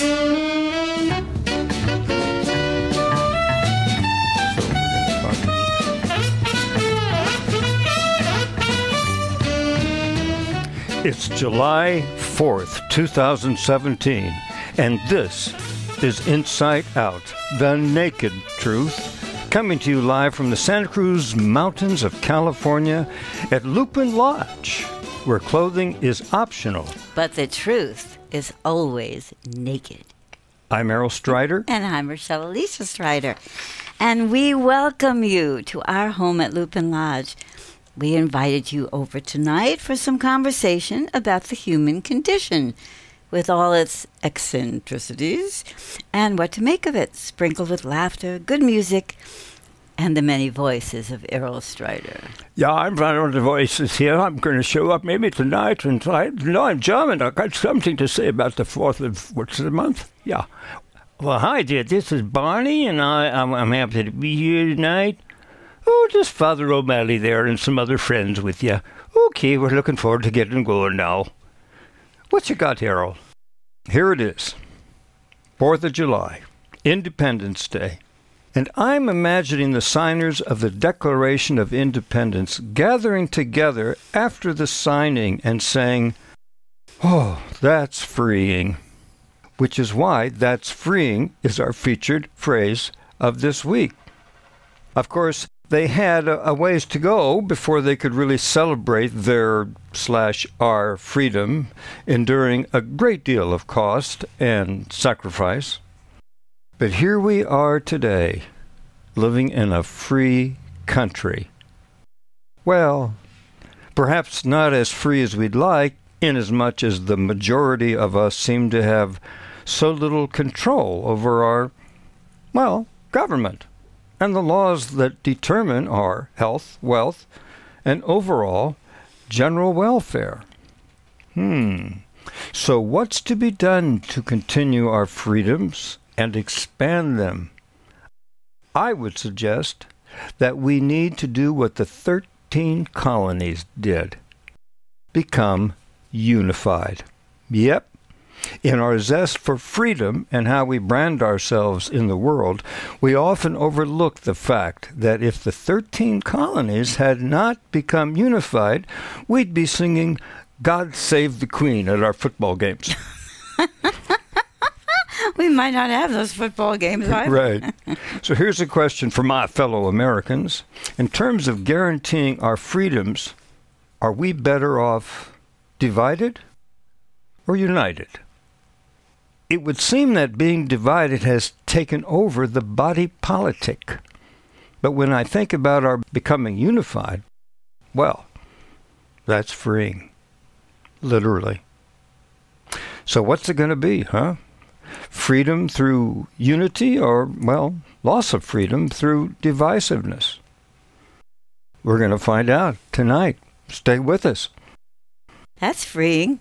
It's July 4th, 2017, and this is Inside Out, the naked truth, coming to you live from the Santa Cruz Mountains of California at Lupin Lodge, where clothing is optional. But the truth is always naked. I'm Errol Strider. And I'm Rochelle Alicia Strider. And we welcome you to our home at Lupin Lodge. We invited you over tonight for some conversation about the human condition, with all its eccentricities, and what to make of it, sprinkled with laughter, good music, and the many voices of Errol Strider. Yeah, I'm one of the voices here. I'm going to show up maybe tonight. And I'm German. I got something to say about the 4th of, what's the month? Yeah. Well, hi, dear. This is Barney, and I'm happy to be here tonight. Oh, just Father O'Malley there and some other friends with you. Okay, we're looking forward to getting going now. What you got, Harold? Here it is. 4th of July, Independence Day. And I'm imagining the signers of the Declaration of Independence gathering together after the signing and saying, "Oh, that's freeing." Which is why "that's freeing" is our featured phrase of this week. Of course, they had a ways to go before they could really celebrate their/our freedom, enduring a great deal of cost and sacrifice. But here we are today, living in a free country. Well, perhaps not as free as we'd like, inasmuch as the majority of us seem to have so little control over our, government and the laws that determine our health, wealth, and overall general welfare. So what's to be done to continue our freedoms and expand them? I would suggest that we need to do what the 13 colonies did. Become unified. Yep. In our zest for freedom and how we brand ourselves in the world, we often overlook the fact that if the 13 colonies had not become unified, we'd be singing "God Save the Queen" at our football games. We might not have those football games either. Right. So here's a question for my fellow Americans. In terms of guaranteeing our freedoms, are we better off divided or united? It would seem that being divided has taken over the body politic. But when I think about our becoming unified, that's freeing. Literally. So what's it going to be, huh? Freedom through unity or, loss of freedom through divisiveness? We're going to find out tonight. Stay with us. That's freeing.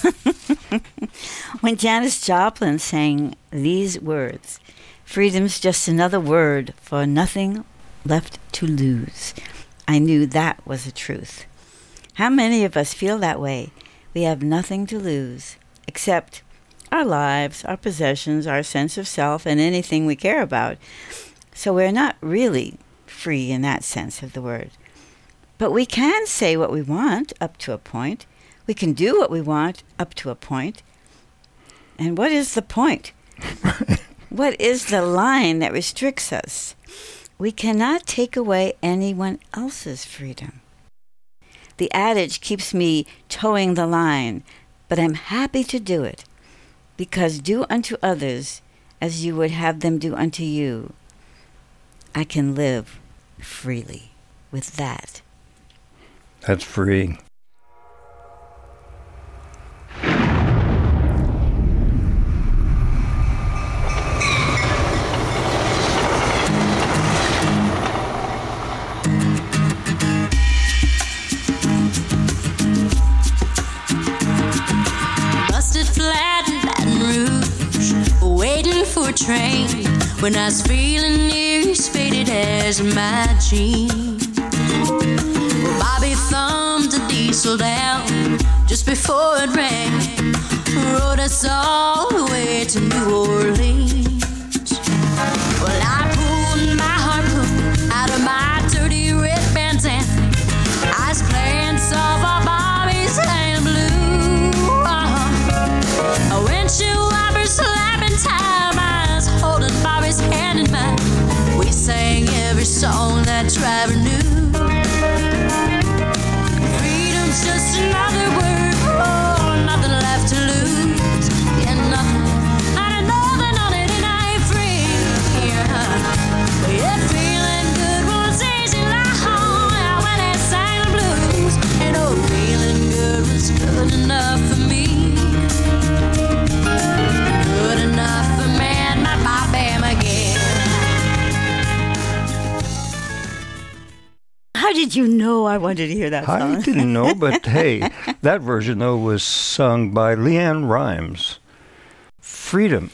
When Janis Joplin sang these words, "Freedom's just another word for nothing left to lose," I knew that was the truth. How many of us feel that way? We have nothing to lose, except our lives, our possessions, our sense of self, and anything we care about. So we're not really free in that sense of the word. But we can say what we want up to a point. We can do what we want up to a point. And what is the point? What is the line that restricts us? We cannot take away anyone else's freedom. The adage keeps me towing the line, but I'm happy to do it, because do unto others as you would have them do unto you. I can live freely with that. That's freeing. Train when I was feeling near as faded as my jeans. Well, Bobby thumbed a diesel down just before it rained, rode us all the way to New Orleans. Well, I pulled my harpoon out of my dirty red bandana. I was playing softball, Bobby's and blue. Windshield wipers slapping time. I was holding Bobby's hand in mine. We sang every song that driver knew. Freedom's just another word. Oh, nothing left to lose. Yeah, nothing. I know nothing on it and I ain't free. Yeah, feeling good was easy long when I sang the blues. And oh, feeling good was good enough for me. Good enough for me and my Bobby McGee. How did you know I wanted to hear that song? I didn't know, but hey, that version, though, was sung by Leanne Rimes. Freedom.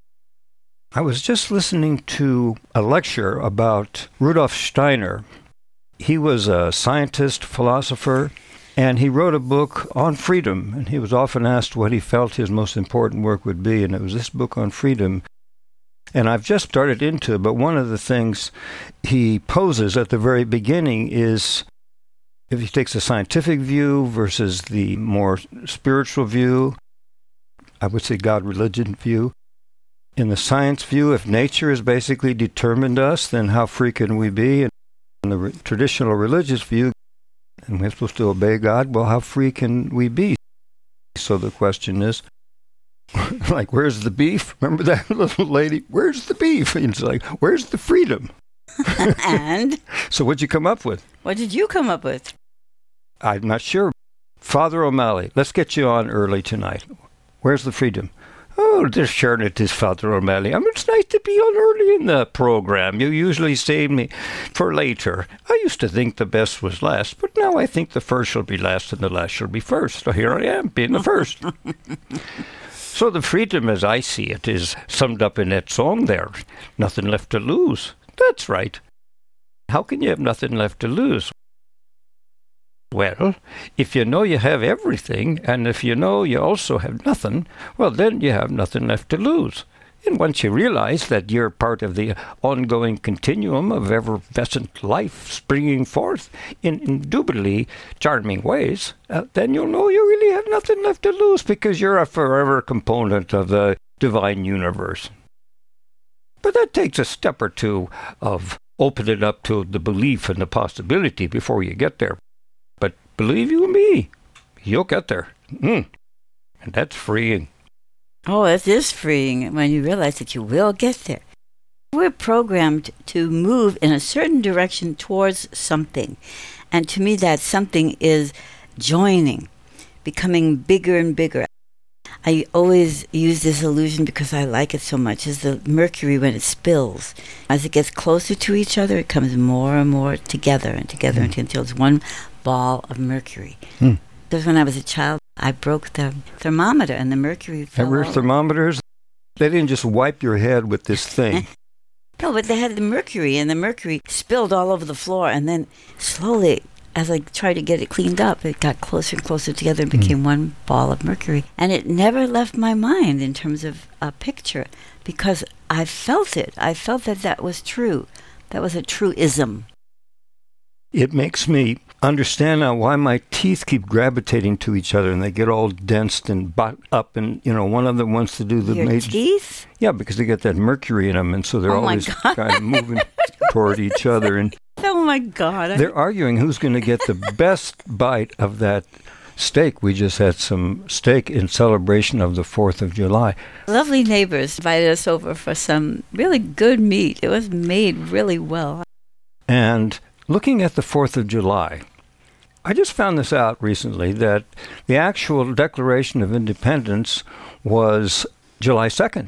I was just listening to a lecture about Rudolf Steiner. He was a scientist, philosopher, and he wrote a book on freedom. And he was often asked what he felt his most important work would be, and it was this book on freedom. And I've just started into it, but one of the things he poses at the very beginning is, if he takes a scientific view versus the more spiritual view, I would say God-religion view. In the science view, if nature has basically determined us, then how free can we be? And in the traditional religious view, and we're supposed to obey God, well, how free can we be? So the question is, like, where's the beef? Remember that little lady? Where's the beef? And it's like, where's the freedom? And? So what'd you come up with? What did you come up with? I'm not sure. Father O'Malley, let's get you on early tonight. Where's the freedom? Oh, just sure it is, Father O'Malley. I mean, it's nice to be on early in the program. You usually save me for later. I used to think the best was last, but now I think the first shall be last and the last shall be first. So here I am, being the first. So the freedom, as I see it, is summed up in that song there. Nothing left to lose. That's right. How can you have nothing left to lose? Well, if you know you have everything, and if you know you also have nothing, well, then you have nothing left to lose. And once you realize that you're part of the ongoing continuum of effervescent life springing forth in indubitably charming ways, then you'll know you really have nothing left to lose because you're a forever component of the divine universe. But that takes a step or two of opening up to the belief and the possibility before you get there. But believe you me, you'll get there. And that's freeing. Oh, it is freeing when you realize that you will get there. We're programmed to move in a certain direction towards something. And to me, that something is joining, becoming bigger and bigger. I always use this illusion because I like it so much, is the mercury when it spills. As it gets closer to each other, it comes more and more together and together until it's one ball of mercury. Because when I was a child, I broke the thermometer and the mercury fell Remember thermometers? They didn't just wipe your head with this thing. No, but they had the mercury, and the mercury spilled all over the floor, and then slowly, as I tried to get it cleaned up, it got closer and closer together and became one ball of mercury. And it never left my mind in terms of a picture, because I felt it. I felt that that was true. That was a truism. It makes me understand now why my teeth keep gravitating to each other and they get all densed and butt up, and one of them wants to do the Your teeth? Yeah, because they get that mercury in them, and so they're always kind of moving toward each other. And oh my God! They're arguing who's going to get the best bite of that steak. We just had some steak in celebration of the 4th of July. Lovely neighbors invited us over for some really good meat. It was made really well. And looking at the 4th of July, I just found this out recently, that the actual Declaration of Independence was July 2nd.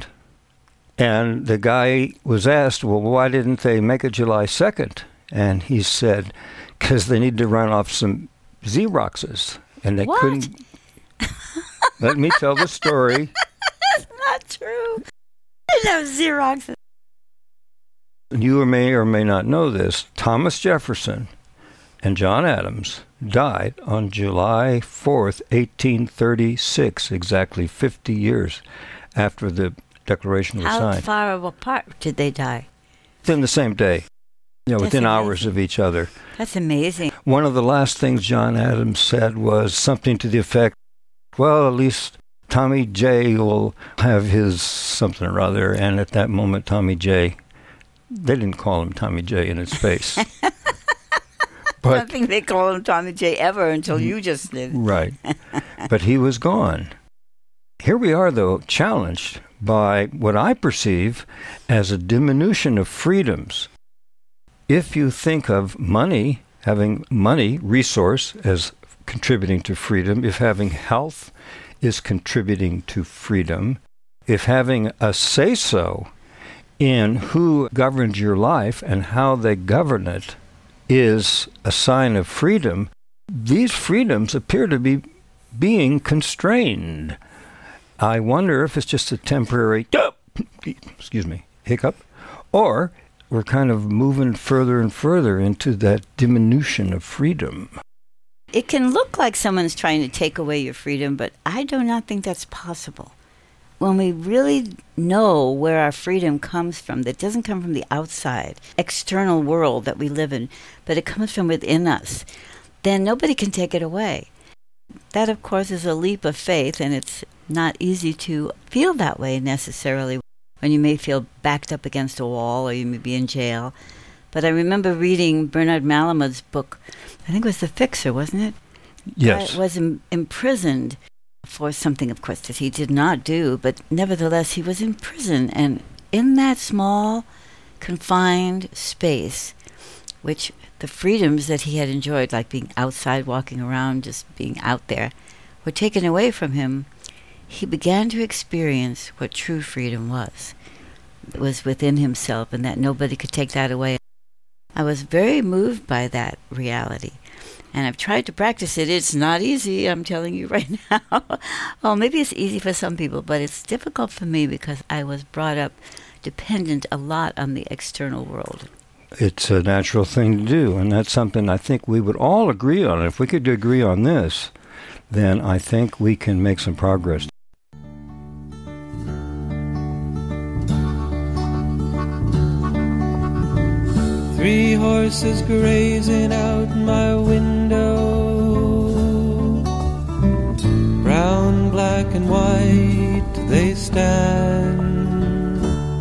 And the guy was asked, well, why didn't they make it July 2nd? And he said, because they need to run off some Xeroxes. And they couldn't. Let me tell the story. That's not true. They didn't have Xeroxes. You may or may not know this. Thomas Jefferson and John Adams died on July 4th, 1836, exactly 50 years after the Declaration was How signed. far apart did they die? Within the same day, That's within hours amazing. of each other. That's amazing. One of the last things John Adams said was something to the effect, well, at least Tommy J will have his something or other. And at that moment, Tommy J, they didn't call him Tommy J in his face. I But don't think they call him Tommy J ever until you just did. right. But he was gone. Here we are, though, challenged by what I perceive as a diminution of freedoms. If you think of money, having money, resource, as contributing to freedom, if having health is contributing to freedom, if having a say-so in who governs your life and how they govern it is a sign of freedom, these freedoms appear to be being constrained. I wonder if it's just a temporary, hiccup, or we're kind of moving further and further into that diminution of freedom. It can look like someone's trying to take away your freedom, but I do not think that's possible. When we really know where our freedom comes from, that doesn't come from the outside, external world that we live in, but it comes from within us, then nobody can take it away. That, of course, is a leap of faith, and it's not easy to feel that way necessarily when you may feel backed up against a wall or you may be in jail. But I remember reading Bernard Malamud's book, I think it was The Fixer, wasn't it? Yes. Was imprisoned for something, of course, that he did not do, but nevertheless he was in prison. And in that small, confined space, which the freedoms that he had enjoyed, like being outside, walking around, just being out there, were taken away from him, he began to experience what true freedom was. It was within himself, and that nobody could take that away. I was very moved by that reality. And I've tried to practice it. It's not easy, I'm telling you right now. Well, maybe it's easy for some people, but it's difficult for me because I was brought up dependent a lot on the external world. It's a natural thing to do, and that's something I think we would all agree on. If we could agree on this, then I think we can make some progress. Three horses grazing out my window, brown, black, and white they stand,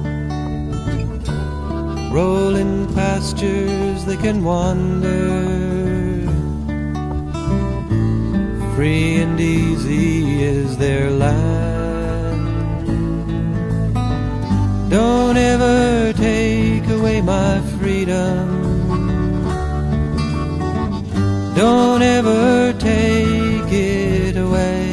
rolling pastures they can wander, free and easy is their land. Don't ever take away my freedom, don't ever take it away.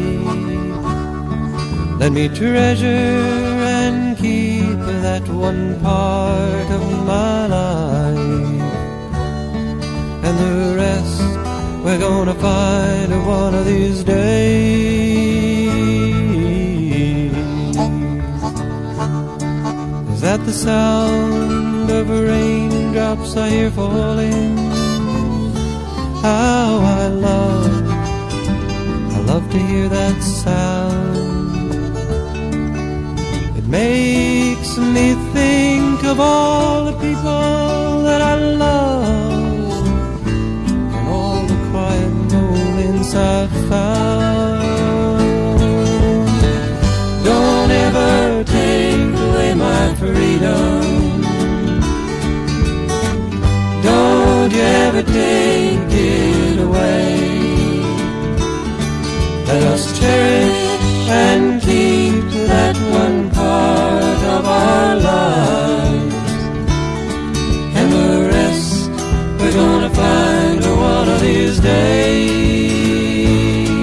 Let me treasure and keep that one part of my life, and the rest we're gonna find one of these days. Is that the sound of raindrops I hear falling? How I love to hear that sound. It makes me think of all the people that I love and all the quiet moments I've found. Don't ever take away my freedom, don't you ever take it away. Let us cherish and keep that one part of our lives, and the rest we're gonna find one of these days.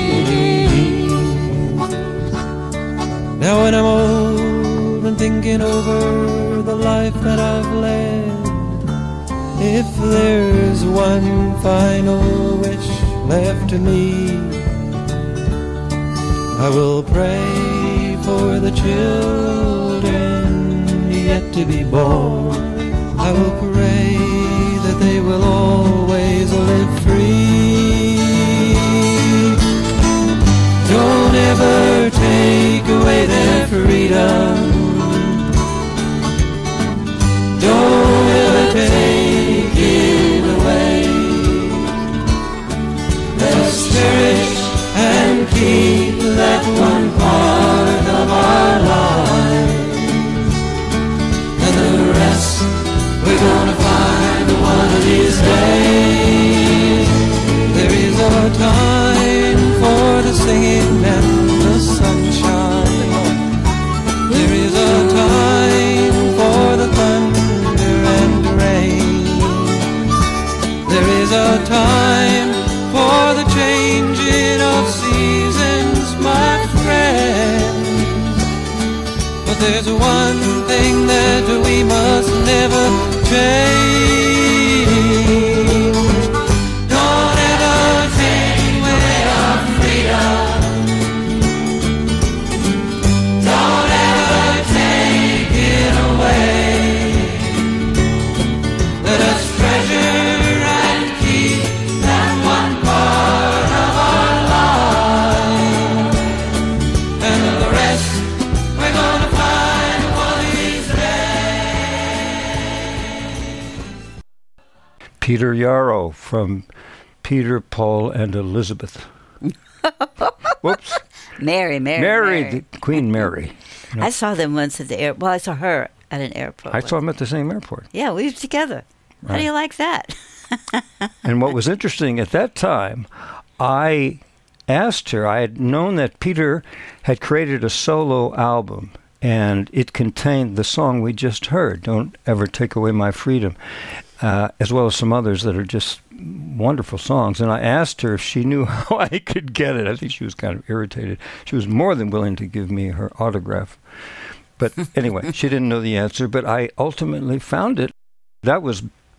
Now when I'm old and thinking over the life that I've led, if there's one final wish left to me, I will pray for the children yet to be born. I will pray that they will always live free. Don't ever take away their freedom, But there's one thing that we must never change. Don't ever take away our freedom. Don't ever take it away. Let us treasure and keep that one part of our life. And the rest we're gonna find one of these days. Peter Yarrow from Peter, Paul, and Elizabeth. Whoops. Mary. Mary, Queen Mary. I saw them once at the airport. Well, I saw her at an airport. I saw him at the same airport. Yeah, we were together. How do you like that? And what was interesting at that time, I asked her, I had known that Peter had created a solo album, and it contained the song we just heard, Don't Ever Take Away My Freedom, as well as some others that are just wonderful songs. And I asked her if she knew how I could get it. I think she was kind of irritated. She was more than willing to give me her autograph. But anyway, she didn't know the answer, but I ultimately found it. That was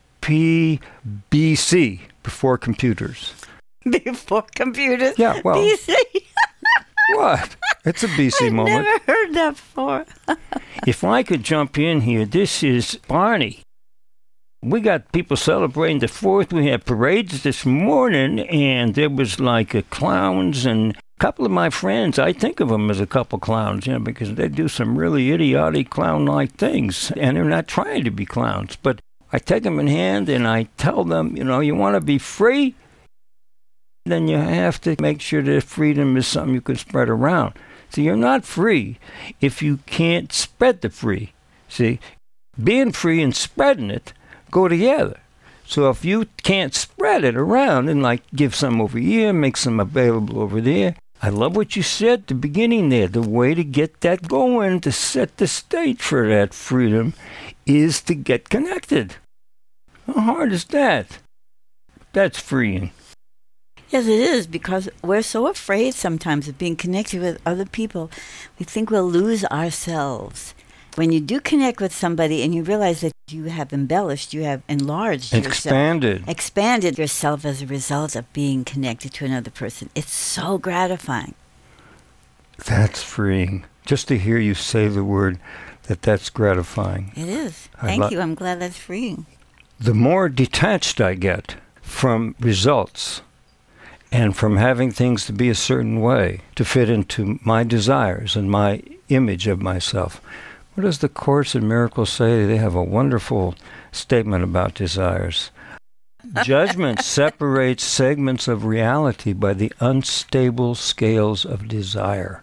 PBC, before computers. Before computers? Yeah, well. BC? What? It's a BC moment. Never heard that before. If I could jump in here, this is Barney. We got people celebrating the 4th. We had parades this morning, and there was like clowns, and a couple of my friends, I think of them as a couple clowns, because they do some really idiotic clown-like things, and they're not trying to be clowns. But I take them in hand, and I tell them, you want to be free? Then you have to make sure that freedom is something you can spread around. So you're not free if you can't spread the free. See, being free and spreading it go together. So if you can't spread it around and give some over here, make some available over there. I love what you said at the beginning there. The way to get that going, to set the stage for that freedom, is to get connected. How hard is that? That's freeing. Yes, it is, because we're so afraid sometimes of being connected with other people. We think we'll lose ourselves. When you do connect with somebody and you realize that you have embellished, you have enlarged yourself. Expanded yourself as a result of being connected to another person. It's so gratifying. That's freeing. Just to hear you say the word, that's gratifying. It is. Thank you. I'm glad that's freeing. The more detached I get from results and from having things to be a certain way, to fit into my desires and my image of myself. What does the Course in Miracles say? They have a wonderful statement about desires. Judgment separates segments of reality by the unstable scales of desire.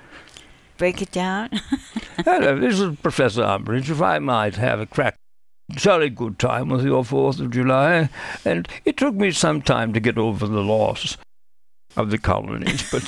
Break it down. Hello, this is Professor Umbridge. If I might have a crack. Jolly good time with your 4th of July, and it took me some time to get over the loss of the colonies, but...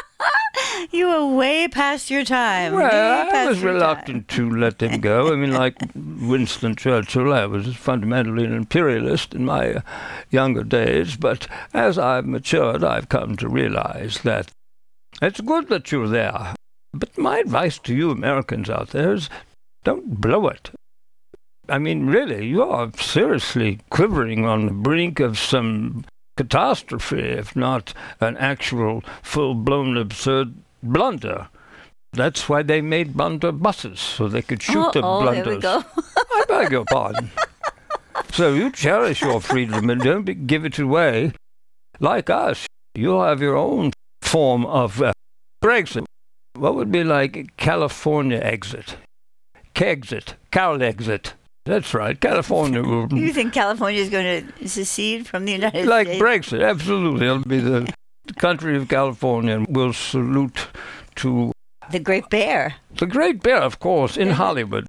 You were way past your time. Well, I was reluctant to let them go. I mean, like Winston Churchill, I was fundamentally an imperialist in my younger days, but as I've matured, I've come to realize that it's good that you're there. But my advice to you Americans out there is don't blow it. I mean, really, you are seriously quivering on the brink of some catastrophe, if not an actual full-blown absurd blunder. That's why they made blunderbusses, so they could shoot the blunders. There we go. I beg your pardon. So you cherish your freedom and don't give it away. Like us, you'll have your own form of Brexit. What would be like California exit? Kexit. Cal exit. That's right. California will... You think California is going to secede from the United States? Like Brexit, absolutely. It'll be the country of California, and we'll salute to... The Great Bear. The Great Bear, of course, in Hollywood.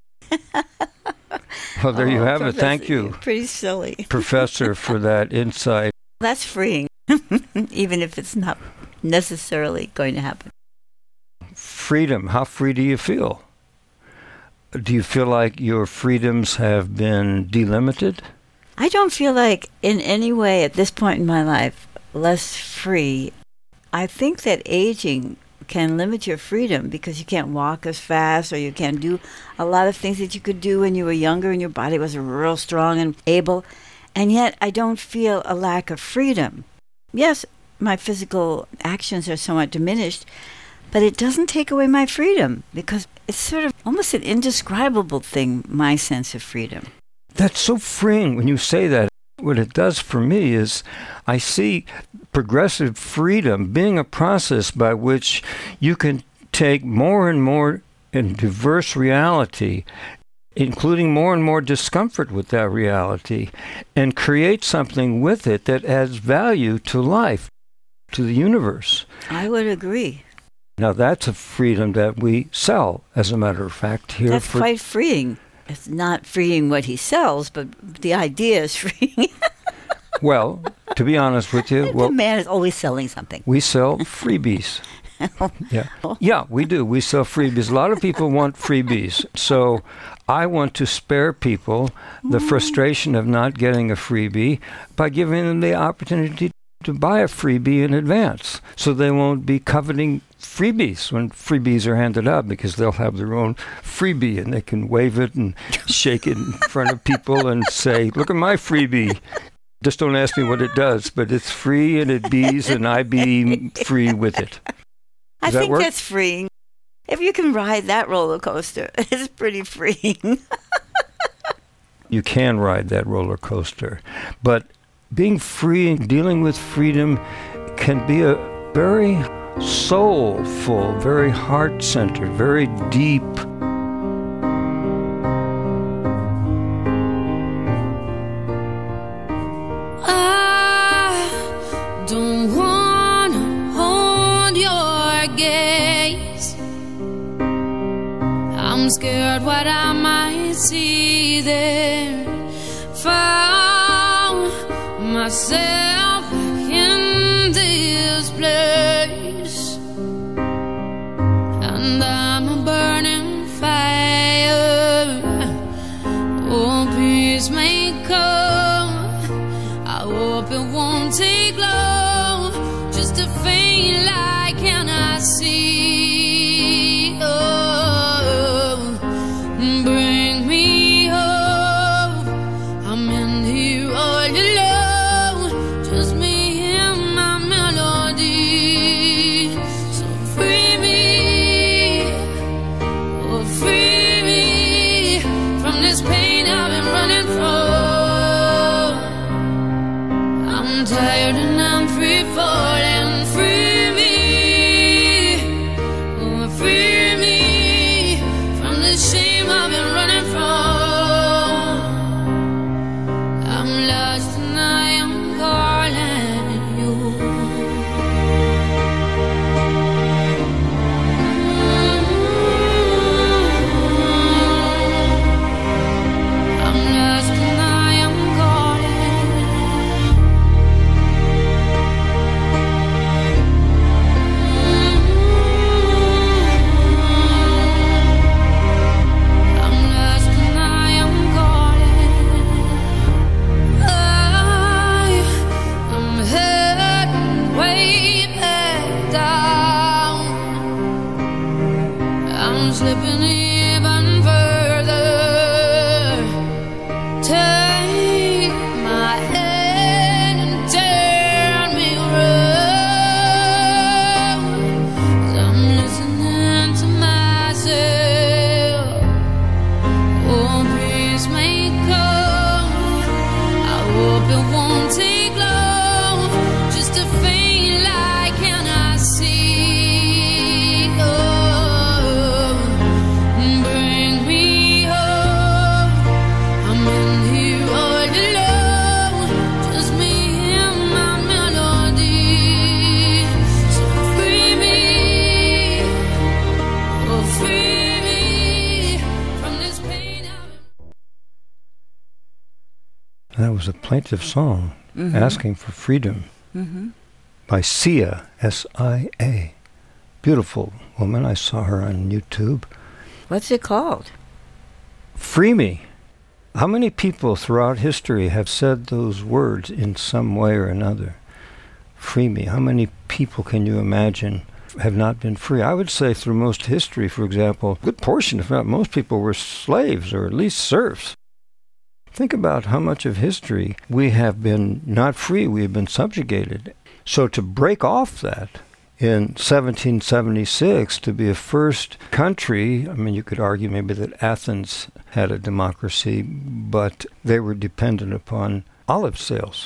Well, there you have it. Thank you. Pretty silly. Professor, for that insight. That's freeing, even if it's not necessarily going to happen. Freedom. How free do you feel? Do you feel like your freedoms have been delimited? I don't feel like in any way at this point in my life less free. I think that aging can limit your freedom because you can't walk as fast or you can't do a lot of things that you could do when you were younger and your body was real strong and able. And yet I don't feel a lack of freedom. Yes, my physical actions are somewhat diminished, but it doesn't take away my freedom because it's sort of almost an indescribable thing, my sense of freedom. That's so freeing when you say that. What it does for me is I see progressive freedom being a process by which you can take more and more in diverse reality, including more and more discomfort with that reality, and create something with it that adds value to life, to the universe. I would agree. Now that's a freedom that we sell, as a matter of fact, here. That's quite freeing. It's not freeing what he sells, but the idea is freeing. Well, to be honest with you, the man is always selling something. We sell freebies. Yeah, we do. We sell freebies. A lot of people want freebies. So I want to spare people the frustration of not getting a freebie by giving them the opportunity to buy a freebie in advance, so they won't be coveting freebies when freebies are handed out, because they'll have their own freebie and they can wave it and shake it in front of people and say, look at my freebie. Just don't ask me what it does, but it's free and it bees and I be free with it. I think that's freeing. If you can ride that roller coaster, it's pretty freeing. You can ride that roller coaster, but being free and dealing with freedom can be a very soulful, very heart-centered, very deep. I don't want to hold your gaze. I'm scared what I might see there. Found myself back in this place, and I'm a burning fire. Oh, peace may come. I hope it won't take long. Just a faint light can I see. Oh, bring me hope. I'm in here all alone, just me and my melody. So free me, oh free me from this pain I've been running from. I'm tired and I'm free falling. Free me, oh free me from this shame I've been running from. I'm lost and I am calling you. I'm lost and I am calling. I'm lost and I am calling. I'm heading way back down. I'm slipping even further. Take my hand and turn me around. 'Cause I'm listening to myself. Oh, peace may come. I hope it won't take long. Just a faint light can I see. Oh, bring me hope. I'm in here all alone, just me and my melody. So free me, oh free me from this pain I've been. That was a plaintive song asking for freedom by Sia, S-I-A. Beautiful woman. I saw her on YouTube. What's it called? Free me. How many people throughout history have said those words in some way or another? Free me. How many people can you imagine have not been free. I would say through most history, for example, a good portion, if not most people, were slaves or at least serfs. Think about how much of history we have been not free, we have been subjugated. So to break off that in 1776, to be a first country, I mean, you could argue maybe that Athens had a democracy, but they were dependent upon olive sales.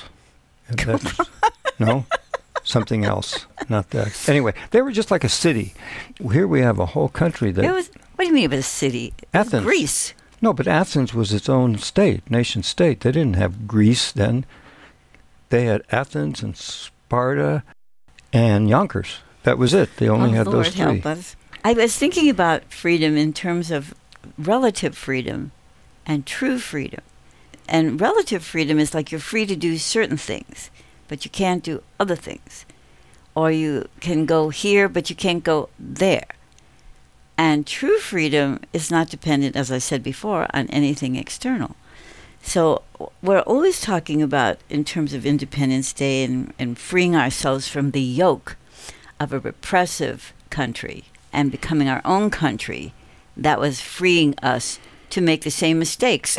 No? Something else, not that. Anyway, they were just like a city. Here we have a whole country that... What do you mean it was a city? Athens. Greece. No, but Athens was its own state, nation state. They didn't have Greece then. They had Athens and Sparta and Yonkers. That was it. They only had Lord those three. Help us. I was thinking about freedom in terms of relative freedom and true freedom. And relative freedom is like you're free to do certain things, but you can't do other things. Or you can go here, but you can't go there. And true freedom is not dependent, as I said before, on anything external. So we're always talking about, in terms of Independence Day and freeing ourselves from the yoke of a repressive country and becoming our own country that was freeing us to make the same mistakes.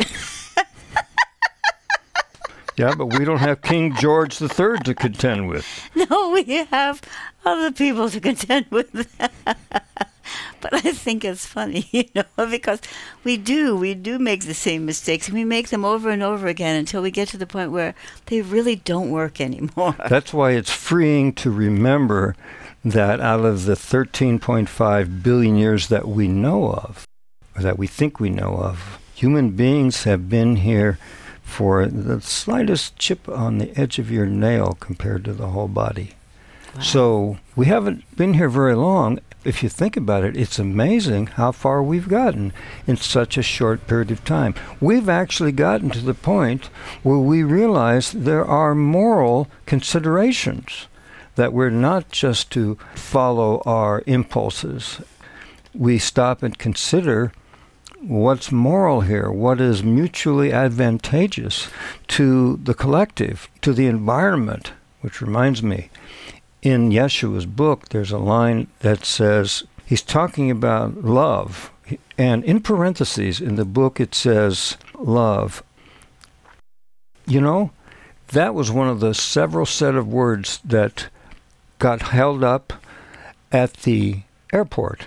Yeah, but we don't have King George III to contend with. No, we have other people to contend with. But I think it's funny, because we do make the same mistakes, and we make them over and over again until we get to the point where they really don't work anymore. That's why it's freeing to remember that out of the 13.5 billion years that we know of, or that we think we know of, human beings have been here for the slightest chip on the edge of your nail compared to the whole body. Wow. So we haven't been here very long. If you think about it, it's amazing how far we've gotten in such a short period of time. We've actually gotten to the point where we realize there are moral considerations, that we're not just to follow our impulses. We stop and consider what's moral here, what is mutually advantageous to the collective, to the environment, which reminds me, in Yeshua's book, there's a line that says, he's talking about love, and in parentheses in the book it says, love. That was one of the several set of words that got held up at the airport.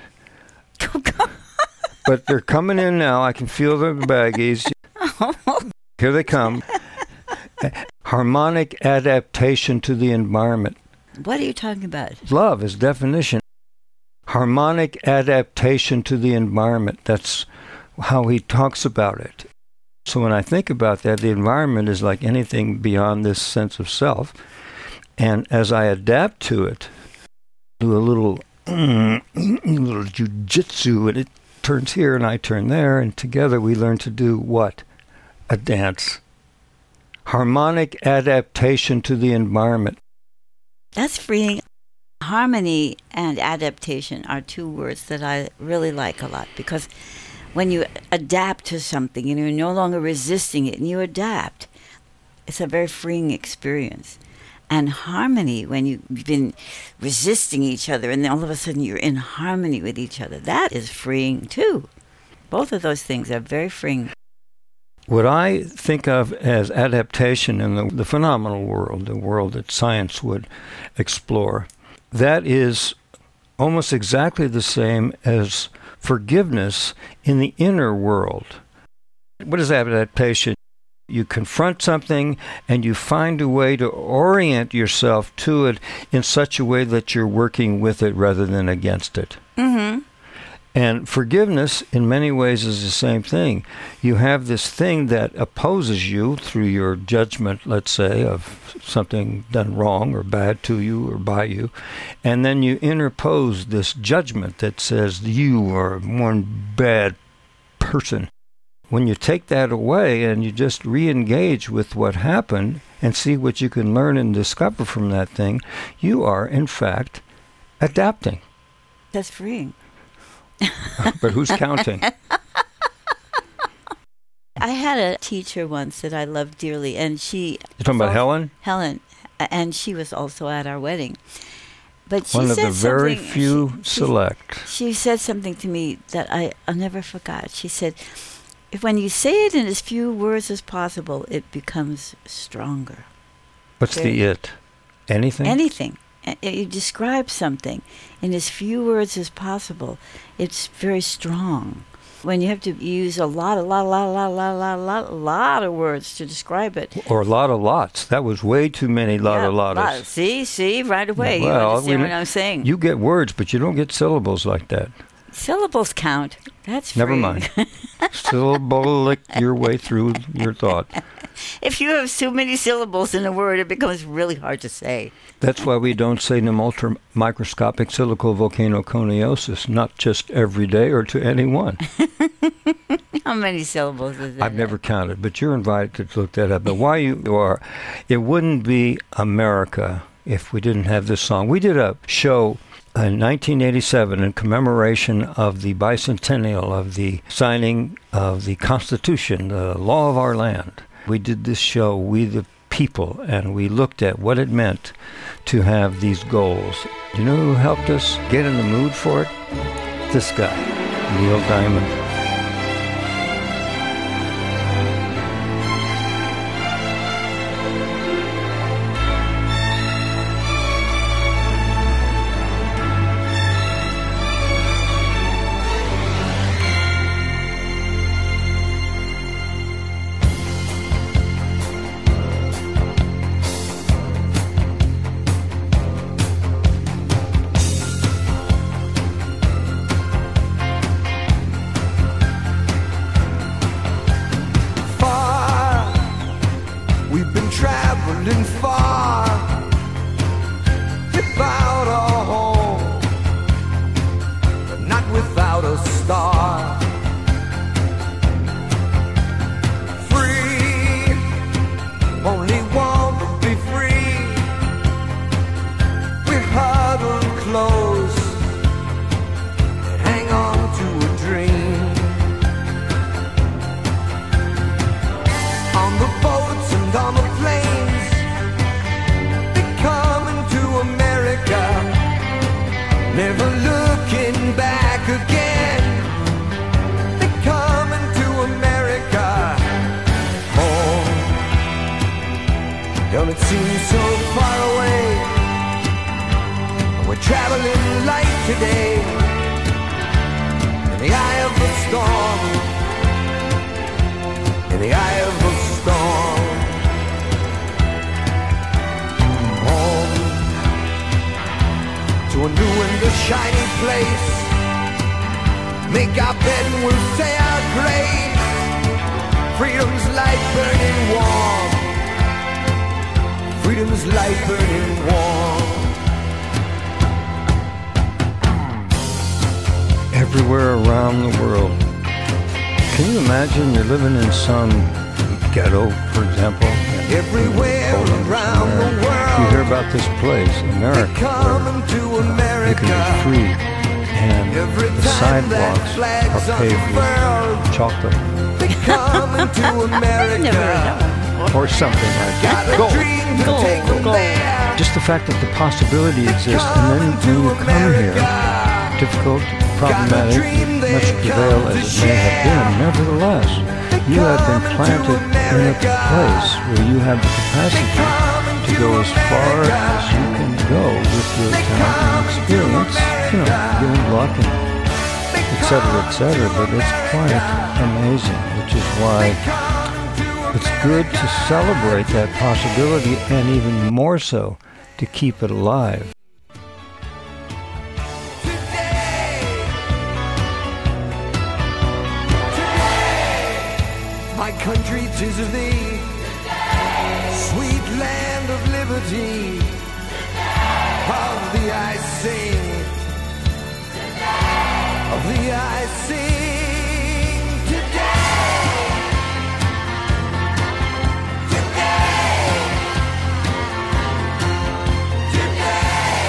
But they're coming in now. I can feel the baggies. Here they come. Harmonic adaptation to the environment. What are you talking about? Love is definition. Harmonic adaptation to the environment. That's how he talks about it. So when I think about that, the environment is like anything beyond this sense of self. And as I adapt to it, do a little jujitsu, and it turns here and I turn there, and together we learn to do what? A dance. Harmonic adaptation to the environment. That's freeing. Harmony and adaptation are two words that I really like a lot, because when you adapt to something and you're no longer resisting it and you adapt, it's a very freeing experience. And harmony, when you've been resisting each other and then all of a sudden you're in harmony with each other, that is freeing too. Both of those things are very freeing. What I think of as adaptation in the phenomenal world, the world that science would explore, that is almost exactly the same as forgiveness in the inner world. What is adaptation? You confront something and you find a way to orient yourself to it in such a way that you're working with it rather than against it. Mm-hmm. And forgiveness, in many ways, is the same thing. You have this thing that opposes you through your judgment, let's say, of something done wrong or bad to you or by you, and then you interpose this judgment that says you are one bad person. When you take that away and you just re-engage with what happened and see what you can learn and discover from that thing, you are, in fact, adapting. That's freeing. But who's counting? I had a teacher once that I loved dearly, and she... You're talking about Helen? Helen, and she was also at our wedding. But she One of said the very something- few she- select. She said something to me that I'll never forgot. She said, if when you say it in as few words as possible, it becomes stronger. What's the it? Anything? Anything. You describe something in as few words as possible, it's very strong. When you have to use a lot of words to describe it. Or a lot of lots. That was way too many lots. See, right away. You Well, understand what I'm saying. You get words, but you don't get syllables like that. Syllables count. That's Never free. mind. Syllable your way through your thought. If you have too many syllables in a word, it becomes really hard to say. That's why we don't say pneumother microscopic silicovolcanoconiosis, not just every day or to anyone. How many syllables is that? I've never counted, but you're invited to look that up. But why you are, it wouldn't be America if we didn't have this song. We did a show in 1987 in commemoration of the bicentennial of the signing of the Constitution, the law of our land. We did this show, We the People, and we looked at what it meant to have these goals. You know who helped us get in the mood for it? This guy, Neil Diamond. We've been traveling far without a home, but not without a star. Free, only want to be free. We're huddled close and hang on to a dream. On the boats and on the planes, they're coming to America, never looking back again. They're coming to America, home. Don't it seem so far away? We're traveling light today, in the eye of the storm. In the eye of the storm, home to a new and a shiny place. Make our bed and we'll say our grace. Freedom's light burning warm. Freedom's light burning warm. Everywhere around the world. Can you imagine you're living in some ghetto, for example? Everywhere around the world. You hear about this place, America, Coming to where you America. can be free, and Every the time that sidewalks flag's are paved unfurled. with chocolate Coming to America. or something like Got that. a Gold. dream to take them there. Just the fact that the possibility exists, and then when you come here, difficult, problematic, much travail as it may have been, nevertheless, you have been planted in a place where you have the capacity to go as far as you can go with your talent and experience, given luck and et cetera, but it's quite amazing, which is why it's good to celebrate that possibility and even more so to keep it alive. My country, 'tis of thee, sweet land of liberty. Of thee I sing, of thee I sing today. Today, today,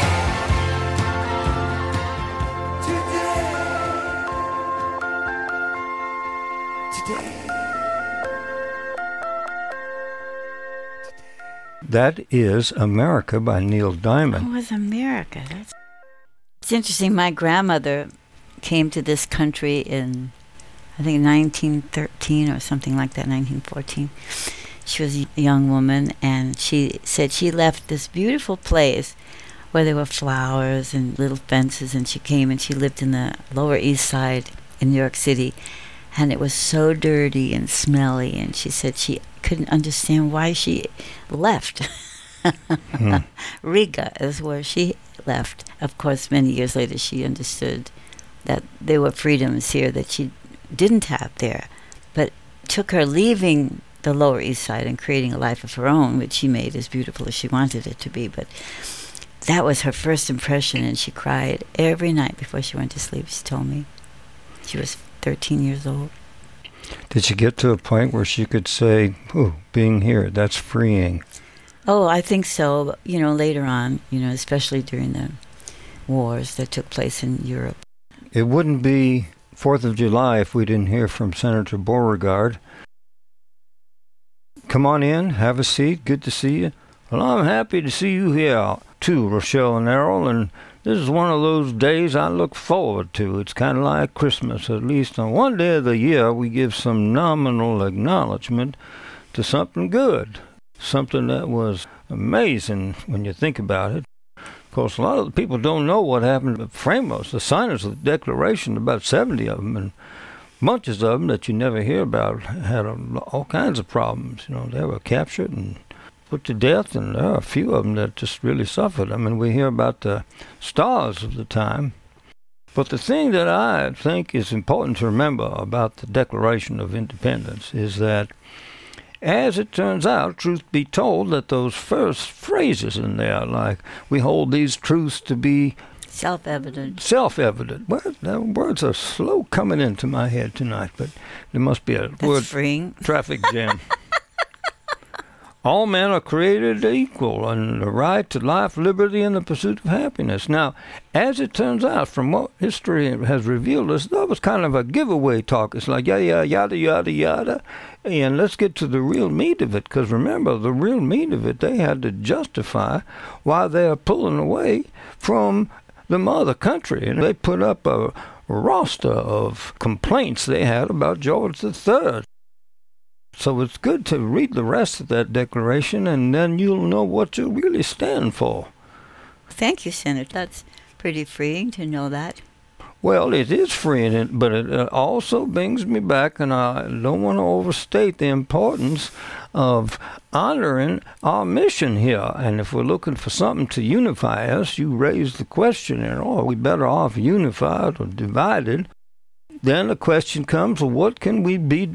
today, today. That is America by Neil Diamond. Oh, it was America. It's interesting. My grandmother came to this country in, I think, 1913 or something like that, 1914. She was a young woman, and she said she left this beautiful place where there were flowers and little fences, and she came and she lived in the Lower East Side in New York City, and it was so dirty and smelly, and she said she couldn't understand why she left. Riga is where she left. Of course, many years later she understood that there were freedoms here that she didn't have there, but it took her leaving the Lower East Side and creating a life of her own, which she made as beautiful as she wanted it to be. But that was her first impression, and she cried every night before she went to sleep. She told me she was 13 years old. Did she get to a point where she could say, "Ooh, being here, that's freeing"? Oh, I think so. You know, later on, especially during the wars that took place in Europe. It wouldn't be 4th of July if we didn't hear from Senator Beauregard. Come on in, have a seat. Good to see you. Well, I'm happy to see you here, too, Rochelle and Errol, and this is one of those days I look forward to. It's kind of like Christmas. At least on one day of the year, we give some nominal acknowledgement to something good, something that was amazing when you think about it. Of course, a lot of the people don't know what happened to the framers, the signers of the Declaration, about 70 of them, and bunches of them that you never hear about had all kinds of problems. They were captured and put to death, and there are a few of them that just really suffered. I mean, we hear about the stars of the time. But the thing that I think is important to remember about the Declaration of Independence is that, as it turns out, truth be told, that those first phrases in there, like, we hold these truths to be self-evident. Well, the words are slow coming into my head tonight, but there must be word freeing. Traffic jam. All men are created equal, and the right to life, liberty, and the pursuit of happiness. Now, as it turns out, from what history has revealed us, that was kind of a giveaway talk. It's like, yada, yada, yada, yada. And let's get to the real meat of it, because remember, the real meat of it, they had to justify why they are pulling away from the mother country. And they put up a roster of complaints they had about George III. So it's good to read the rest of that declaration, and then you'll know what you really stand for. Thank you, Senator. That's pretty freeing to know that. Well, it is freeing, but it also brings me back, and I don't want to overstate the importance of honoring our mission here. And if we're looking for something to unify us, you raise the question, are we better off unified or divided? Then the question comes, well, what can we be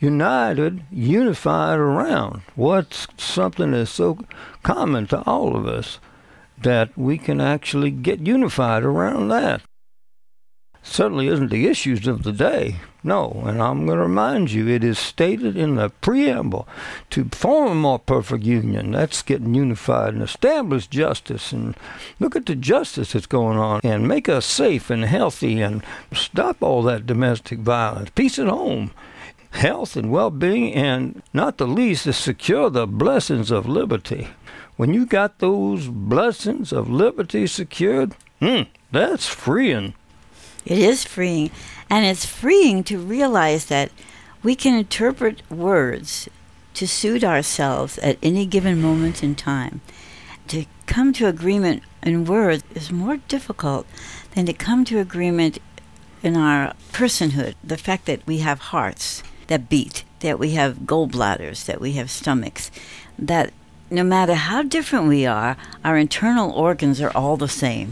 unified around? What's something that's so common to all of us that we can actually get unified around that? Certainly isn't the issues of the day. No, and I'm going to remind you, it is stated in the preamble to form a more perfect union. That's getting unified and establish justice, and look at the justice that's going on, and make us safe and healthy, and stop all that domestic violence, peace at home, health and well-being, and not the least, to secure the blessings of liberty. When you got those blessings of liberty secured, that's freeing. It is freeing, and it's freeing to realize that we can interpret words to suit ourselves at any given moment in time. To come to agreement in words is more difficult than to come to agreement in our personhood. The fact that we have hearts that beat, that we have gallbladders, that we have stomachs, that no matter how different we are, our internal organs are all the same.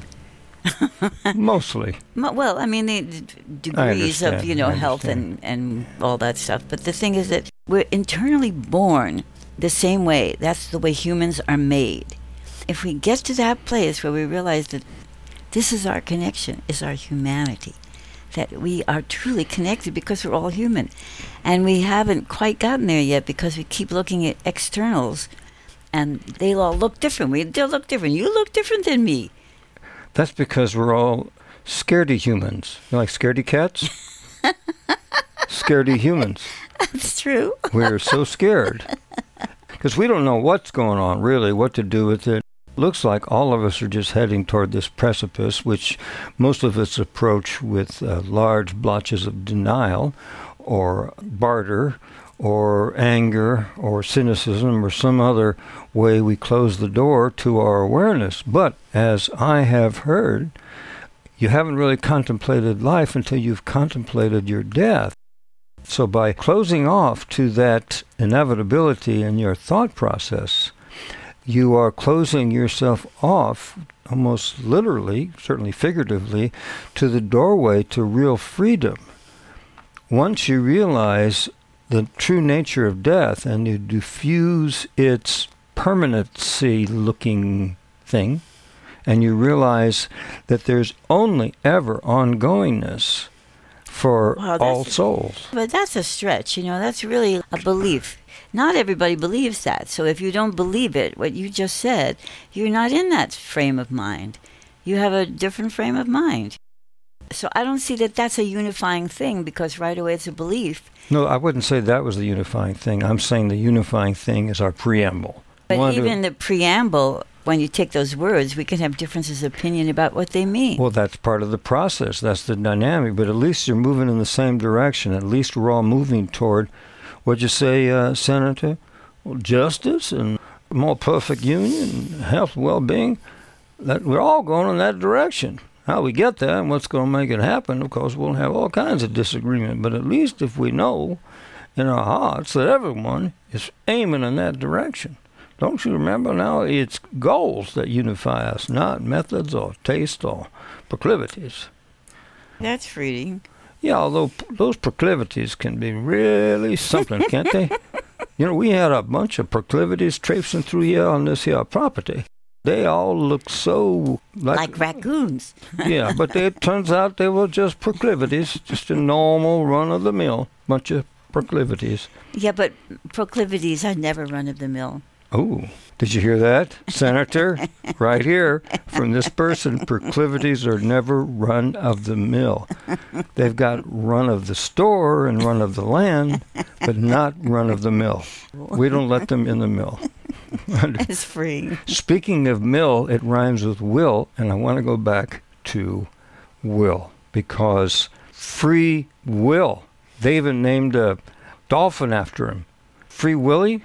Mostly. Well, I mean, the degrees of, health and all that stuff. But the thing is that we're internally born the same way. That's the way humans are made. If we get to that place where we realize that this is our connection, is our humanity, that we are truly connected because we're all human. And we haven't quite gotten there yet because we keep looking at externals, and they all look different. They look different. You look different than me. That's because we're all scaredy humans. You like scaredy cats? Scaredy humans. That's true. We're so scared. Because we don't know what's going on, really, what to do with it. Looks like all of us are just heading toward this precipice, which most of us approach with large blotches of denial or barter or anger or cynicism or some other way we close the door to our awareness. But as I have heard, you haven't really contemplated life until you've contemplated your death. So by closing off to that inevitability in your thought process, you are closing yourself off, almost literally, certainly figuratively, to the doorway to real freedom. Once you realize the true nature of death and you diffuse its permanency-looking thing, and you realize that there's only ever ongoingness for all souls. But that's a stretch, that's really a belief. Not everybody believes that. So if you don't believe it, what you just said, you're not in that frame of mind. You have a different frame of mind. So I don't see that that's a unifying thing, because right away it's a belief. No, I wouldn't say that was the unifying thing. I'm saying the unifying thing is our preamble. But even the preamble, when you take those words, we can have differences of opinion about what they mean. Well, that's part of the process. That's the dynamic. But at least you're moving in the same direction. At least we're all moving toward, what'd you say, Senator? Well, justice and more perfect union, health, well-being. That we're all going in that direction. How we get there and what's going to make it happen, of course, we'll have all kinds of disagreement. But at least if we know in our hearts that everyone is aiming in that direction. Don't you remember now? It's goals that unify us, not methods or taste or proclivities. That's freeing. Yeah, although those proclivities can be really something, can't they? We had a bunch of proclivities traipsing through here on this here property. They all look so like raccoons. Yeah, but it turns out they were just proclivities, just a normal run-of-the-mill bunch of proclivities. Yeah, but proclivities are never run-of-the-mill. Oh, did you hear that, Senator? Right here from this person, proclivities are never run of the mill. They've got run of the store and run of the land, but not run of the mill. We don't let them in the mill. It's free. Speaking of mill, it rhymes with will, and I want to go back to will, because free will. They even named a dolphin after him. Free Willy?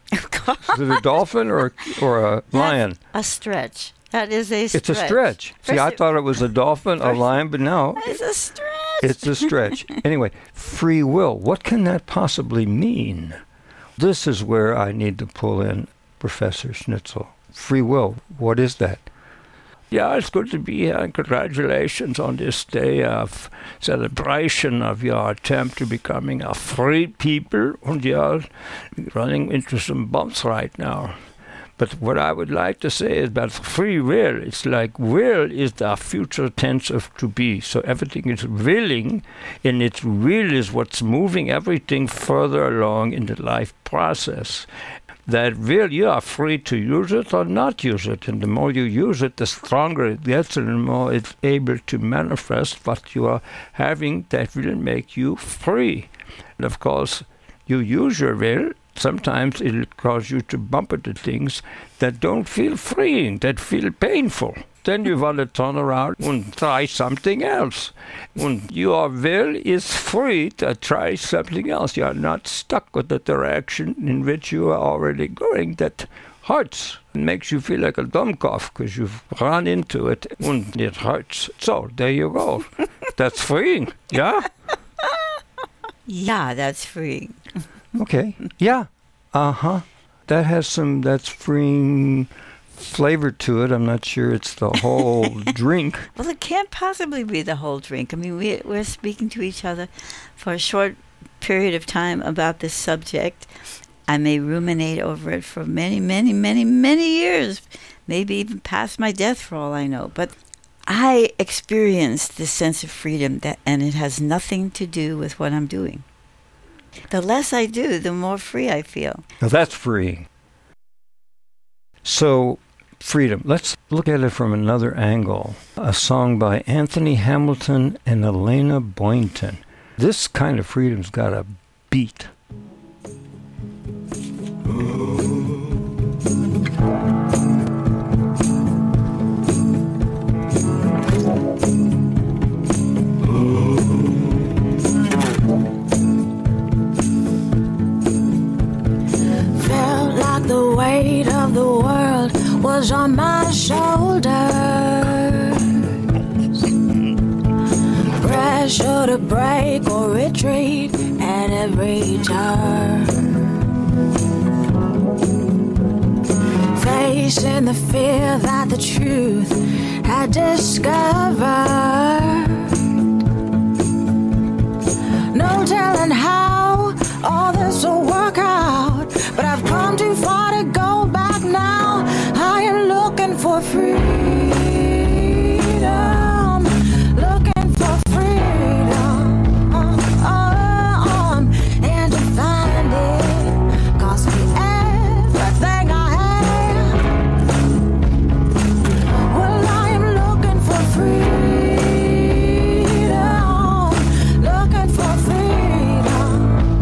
Is it a dolphin or a lion? A stretch. That is a stretch. It's a stretch. See, I thought it was a dolphin, a lion, but no. It's a stretch. It's a stretch. Anyway, free will. What can that possibly mean? This is where I need to pull in Professor Schnitzel. Free will. What is that? Yeah, it's good to be here, and congratulations on this day of celebration of your attempt to becoming a free people, and you're running into some bumps right now. But what I would like to say is about free will, it's like will is the future tense of to be. So everything is willing, and its will is what's moving everything further along in the life process. That will, you are free to use it or not use it. And the more you use it, the stronger it gets, and the more it's able to manifest what you are having that will make you free. And of course, you use your will. Sometimes it'll cause you to bump into things that don't feel freeing, that feel painful. Then you want to turn around and try something else. And your will is free to try something else. You are not stuck with the direction in which you are already going that hurts and makes you feel like a dummkopf because you've run into it and it hurts. So there you go. That's freeing, yeah? Yeah, that's freeing. Okay, yeah, that's freeing flavor to it. I'm not sure it's the whole drink. Well, it can't possibly be the whole drink. I mean, we're speaking to each other for a short period of time about this subject. I may ruminate over it for many, many, many, many years, maybe even past my death for all I know. But I experienced this sense of freedom, and it has nothing to do with what I'm doing. The less I do, the more free I feel. Now that's freeing. So, freedom. Let's look at it from another angle. A song by Anthony Hamilton and Elena Boynton. This kind of freedom's got a beat. Oh. weight of the world was on my shoulders. Pressure to break or retreat at every turn. Facing the fear that the truth had discovered. No telling how all this will work out, but I've come too far to go back now. I am looking for freedom, looking for freedom, and to find it cost me everything I have. Well, I am looking for freedom, looking for freedom,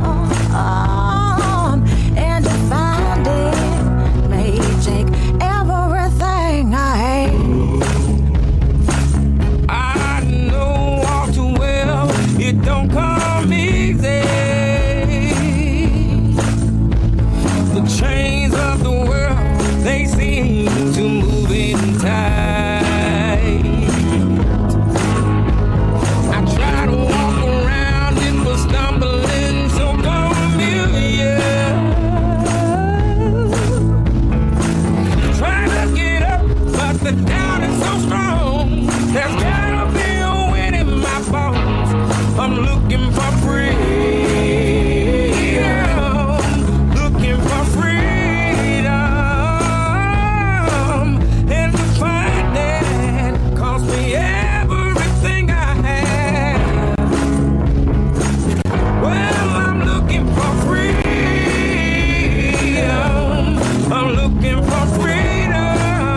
and to find it may take everything I hate. I know all too well it don't come easy. The chains of the world, they seem to move in tight. I try to walk around it, but stumbling so familiar. Try to get up, but the doubt is so strong. There's gotta be a wind in my bones. I'm looking for freedom, looking for freedom, and to find that cost me everything I have. Well, I'm looking for freedom. I'm looking for freedom,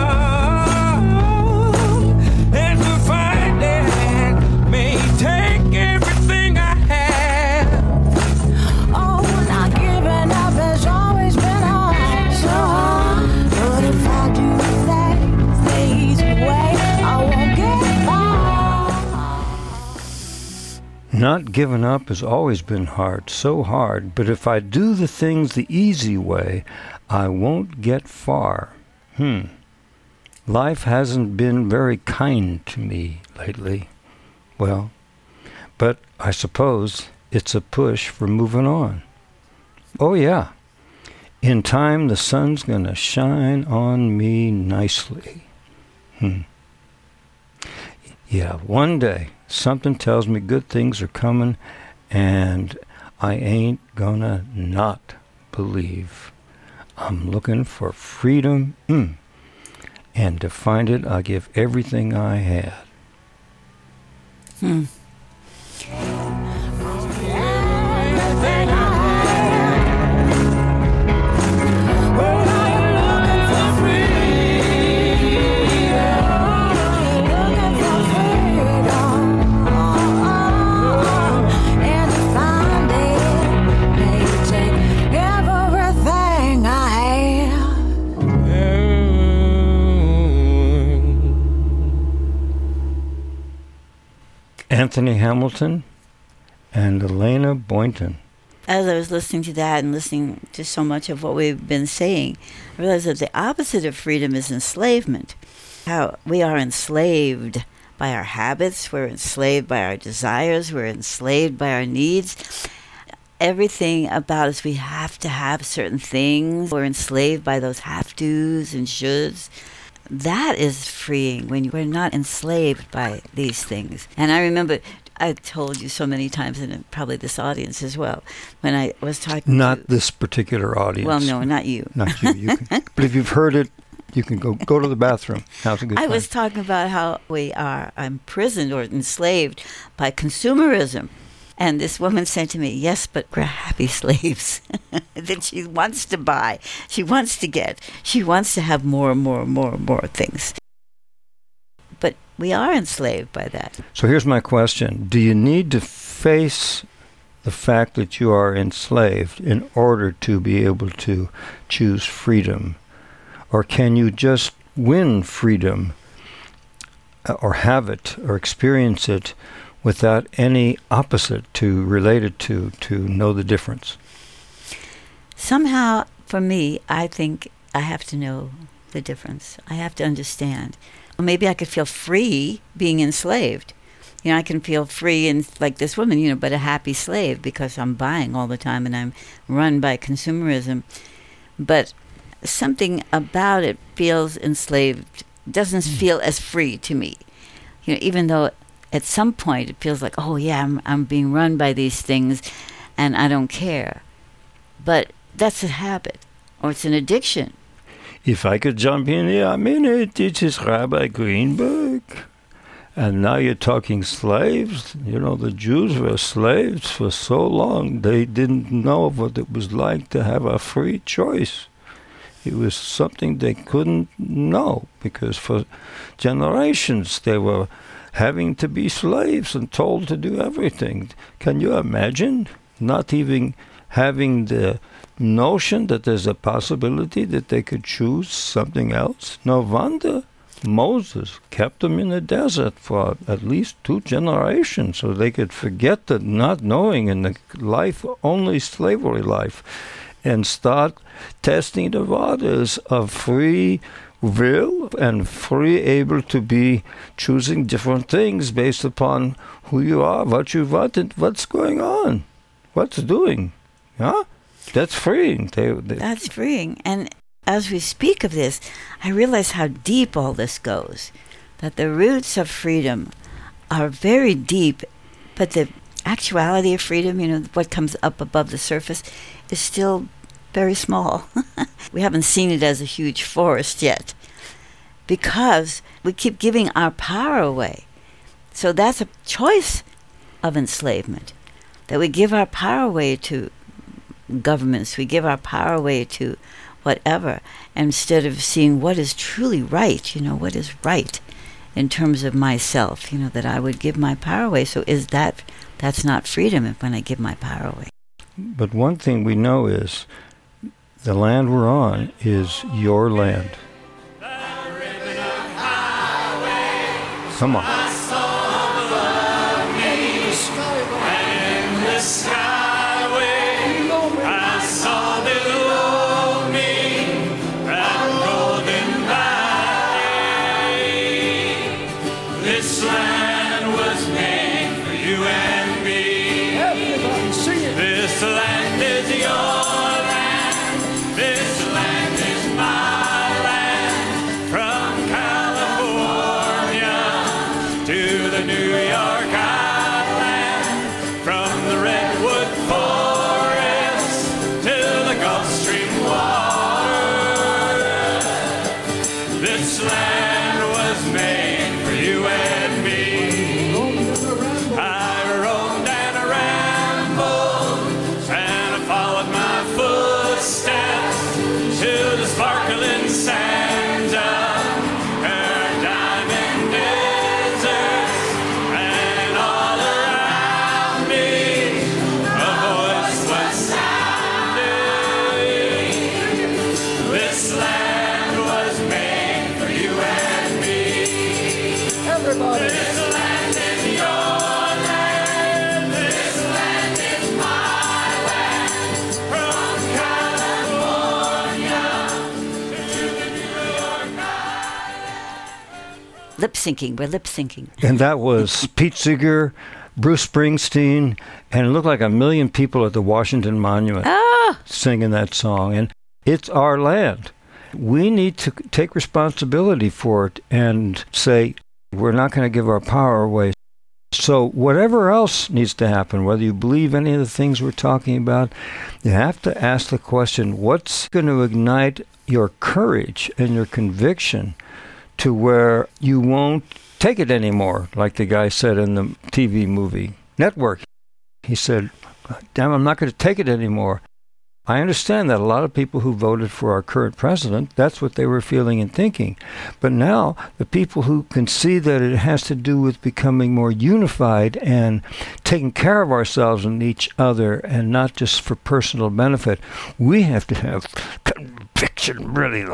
and to find that may take everything I have. Oh, not giving up has always been hard, so hard. But if I do things the easy way, I won't get far. Not giving up has always been hard, so hard, but if I do the things the easy way, I won't get far. Life hasn't been very kind to me lately. Well, but I suppose it's a push for moving on. Oh yeah, in time the sun's gonna shine on me nicely. Yeah, one day something tells me good things are coming, and I ain't gonna not believe. I'm looking for freedom, and to find it, I give everything I had. Everything I have. Well, I am looking for freedom, looking for freedom, and to find it may take everything I have. Anthony Hamilton and Elena Boynton. As I was listening to that and listening to so much of what we've been saying, I realized that the opposite of freedom is enslavement. How we are enslaved by our habits, we're enslaved by our desires, we're enslaved by our needs. Everything about us, we have to have certain things. We're enslaved by those have-tos and shoulds. That is freeing when we're not enslaved by these things. And I remember I told you so many times, and probably this audience as well, when I was talking Not this particular audience. Well, no, not you. Not you. You can, but if you've heard it, you can go to the bathroom. Now's a good I time. was talking about how we are imprisoned or enslaved by consumerism. And this woman said to me, yes, but we're happy slaves. That she wants to buy, she wants to get, she wants to have more and more and more and more things. But we are enslaved by that. So here's my question. Do you need to face the fact that you are enslaved in order to be able to choose freedom? Or can you just win freedom or have it or experience it without any opposite to relate it to know the difference? Somehow, for me, I think I have to know the difference. I have to understand. Well, maybe I could feel free being enslaved. I can feel free and like this woman, but a happy slave because I'm buying all the time and I'm run by consumerism. But something about it feels enslaved, doesn't feel as free to me. Even though at some point it feels like, oh yeah, I'm being run by these things and I don't care. But that's a habit or it's an addiction. If I could jump in here a minute, this is Rabbi Greenberg. And now you're talking slaves. The Jews were slaves for so long. They didn't know what it was like to have a free choice. It was something they couldn't know because for generations they were having to be slaves and told to do everything. Can you imagine not even having the notion that there's a possibility that they could choose something else? No wonder Moses kept them in the desert for at least 2 generations so they could forget the not knowing in the life, only slavery life, and start testing the waters of free will and free able to be choosing different things based upon who you are, what you want, and what's going on, what's doing. Huh? That's freeing. That's freeing. And as we speak of this, I realize how deep all this goes, that the roots of freedom are very deep, but the actuality of freedom, what comes up above the surface, is still very small. We haven't seen it as a huge forest yet because we keep giving our power away. So that's a choice of enslavement, that we give our power away to governments, we give our power away to whatever, instead of seeing what is truly right, what is right in terms of myself, that I would give my power away. So that's not freedom when I give my power away. But one thing we know is the land we're on is your land. Come on. Lip-syncing. We're lip-syncing. And that was Pete Seeger, Bruce Springsteen, and it looked like 1 million people at the Washington Monument singing that song. And it's our land. We need to take responsibility for it and say, we're not going to give our power away. So whatever else needs to happen, whether you believe any of the things we're talking about, you have to ask the question, what's going to ignite your courage and your conviction to where you won't take it anymore, like the guy said in the TV movie Network. He said, damn, I'm not going to take it anymore. I understand that a lot of people who voted for our current president, that's what they were feeling and thinking. But now, the people who can see that it has to do with becoming more unified and taking care of ourselves and each other and not just for personal benefit, we have to have conviction, really,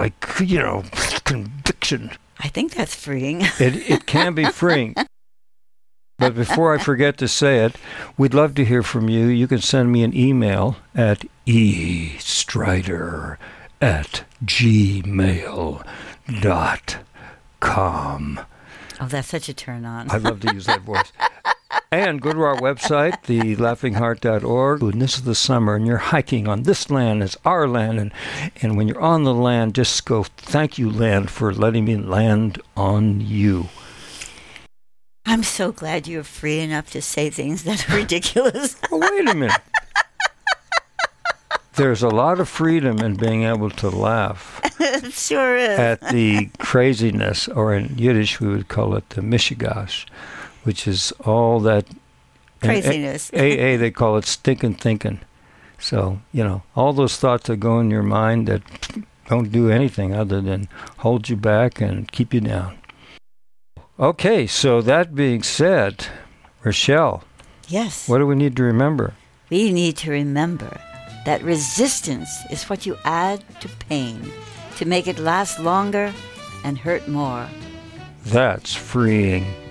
conviction. I think that's freeing. It can be freeing. But before I forget to say it, we'd love to hear from you. You can send me an email at estrider @gmail.com. Oh, that's such a turn on. I love to use that voice. And go to our website, thelaughingheart.org. And this is the summer, and you're hiking on this land. It's our land. And when you're on the land, just go, thank you, land, for letting me land on you. I'm so glad you're free enough to say things that are ridiculous. Oh, wait a minute. There's a lot of freedom in being able to laugh. It sure is. At the craziness, or in Yiddish we would call it the mishigash, which is all that craziness. AA, they call it stinking thinking. So, all those thoughts that go in your mind that don't do anything other than hold you back and keep you down. Okay, so that being said, Rochelle. Yes. What do we need to remember? We need to remember that resistance is what you add to pain to make it last longer and hurt more. That's freeing.